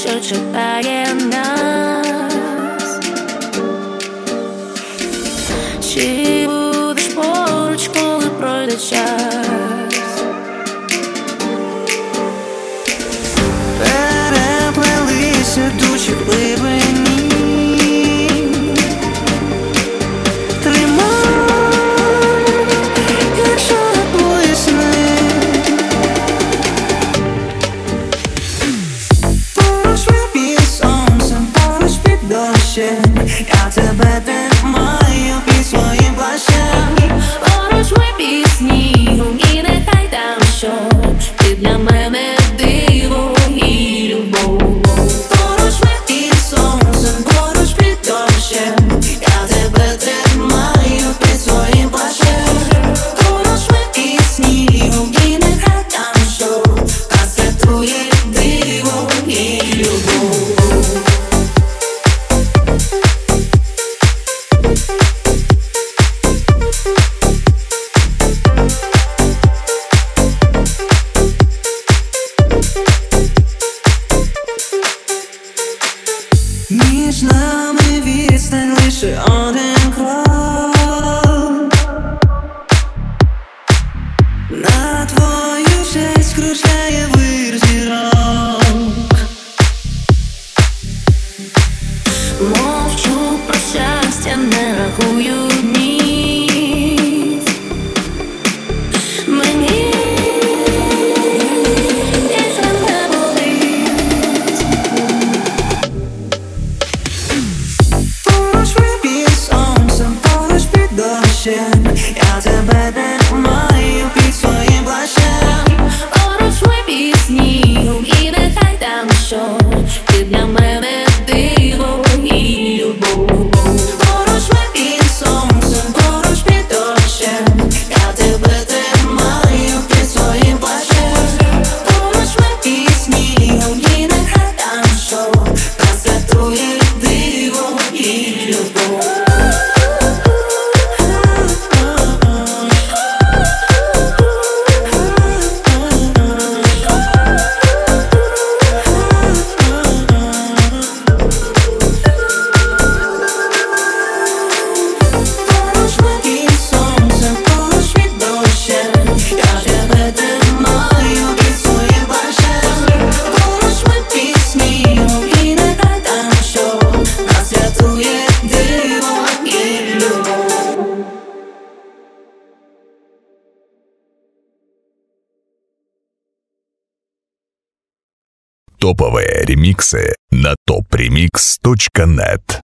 що чекає нас. Чи будеш поруч, коли пройде час? Переплелися душі в глибині. Тримай, якщо твої сни. Поруч під сонцем, поруч під дощем, я тебе тримаю під своїм плащем. Поруч ми під снігом, і нехай там що, ти для мене диво і любов. Поруч ми під сонцем, поруч під дощем, я тебе тримаю під своїм плащем. Поруч ми під снігом, і нехай там що, а це твоє диво і любов. Між нами відстань лише один крок. На твою честь кружляє вир зірок. Мовчу про щастя, не рахую днів. Мені більше не болить. Поруч ми під сонцем, поруч під дощем, я тебе тримаю під своїм плащем. Поруч ми під снігом, і нехай там що, ти для мене диво і любов. Поруч ми під сонцем, поруч під дощем, я тебе тримаю під своїм плащем. Поруч ми під снігом, і нехай там що, та це твоє диво і любов. Поруч ми під сонцем, поруч під дощем, я тебе тримаю під своїм плащем. Поруч ми під снігом, і нехай там що, нас рятує диво і любов. Топовые ремиксы на topremix.net.